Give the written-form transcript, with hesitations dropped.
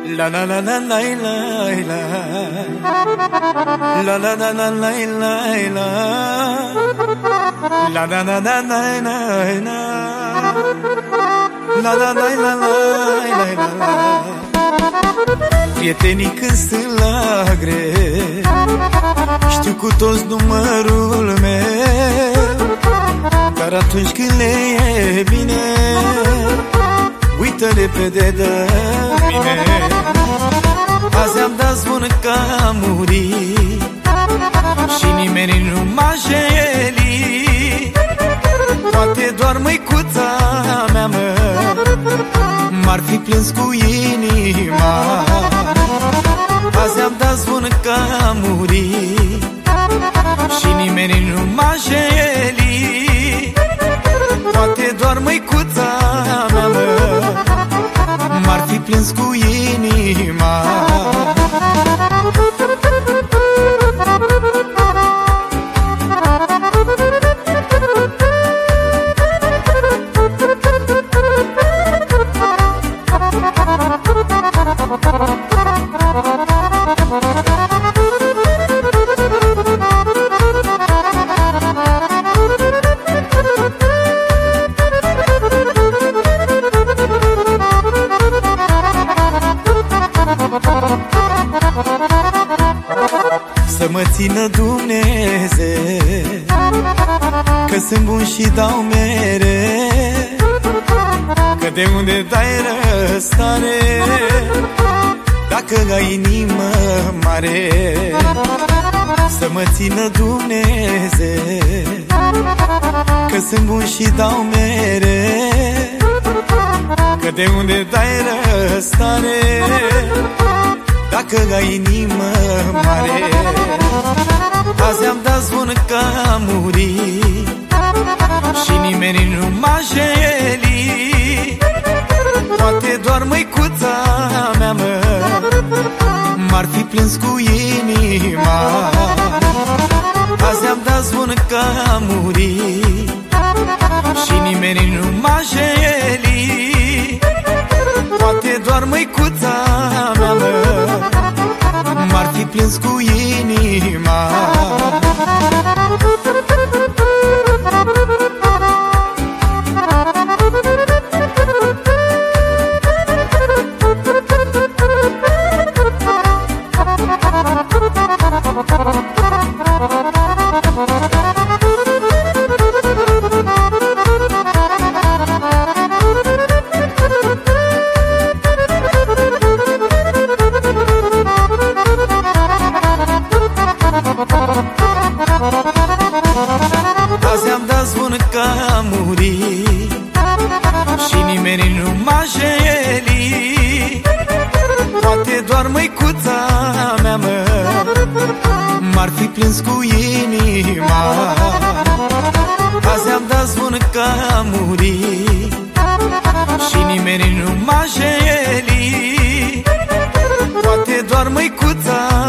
La la la la la la la la la la la la la la la la la la la la. Prietenii când sunt la greu, știu cu toți numărul meu, dar atunci când le e bine, uită repede de mine. Azi am dat zvon că am murit și nimeni nu m-a jelit. Poate doar măicuța mea, mă, m-ar fi plâns cu inima. Azi am dat zvon că am murit și nimeni nu m-a jelit. Poate doar măicuța mea, mă, m-ar fi plâns cu inima. Să mă țină Dumnezeu, că sunt bun și dau mere, că de unde dai răstare, dacă ai inimă mare. Să mă țină Dumnezeu, că sunt bun și dau mere, că de unde dai răstare, dacă ai inimă mare. Azi am dat zvon că am murit și nimeni nu m-a jelit. Poate doar măicuța mea, mă, m-ar fi plâns cu inima. Azi am dat zvon că am murit și nimeni nu m-a jelit. Poate doar măicuța mea, mă, m-ar fi plâns cu inima. Azi am dat zvon că am murit și nimeni nu m-a jelit. Poate doar măicuța mea, mă, m-ar fi plâns cu inima. Azi am dat zvon că am murit și nimeni nu m-a jelit. Poate doar măicuța